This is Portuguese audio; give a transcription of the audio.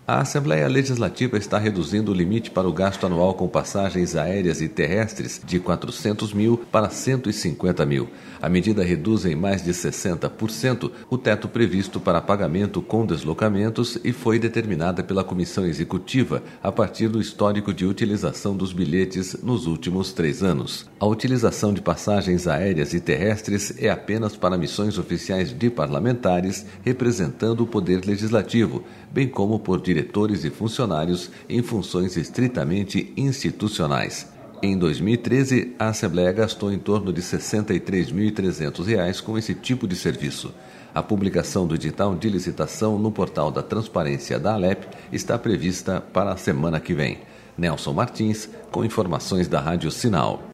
A Assembleia Legislativa está reduzindo o limite para o gasto anual com passagens aéreas e terrestres de 400 mil para 150 mil. A medida reduz em mais de 60% o teto previsto para pagamento com deslocamentos e foi determinada pela Comissão Executiva a partir do histórico de utilização dos bilhetes nos últimos 3 anos. A utilização de passagens aéreas e terrestres é apenas para missões oficiais de parlamentares representando o Poder Legislativo, bem como por diretores e funcionários em funções estritamente institucionais. Em 2013, a Assembleia gastou em torno de R$ 63.300 com esse tipo de serviço. A publicação do edital de licitação no portal da Transparência da Alep está prevista para a semana que vem. Nelson Martins, com informações da Rádio Sinal.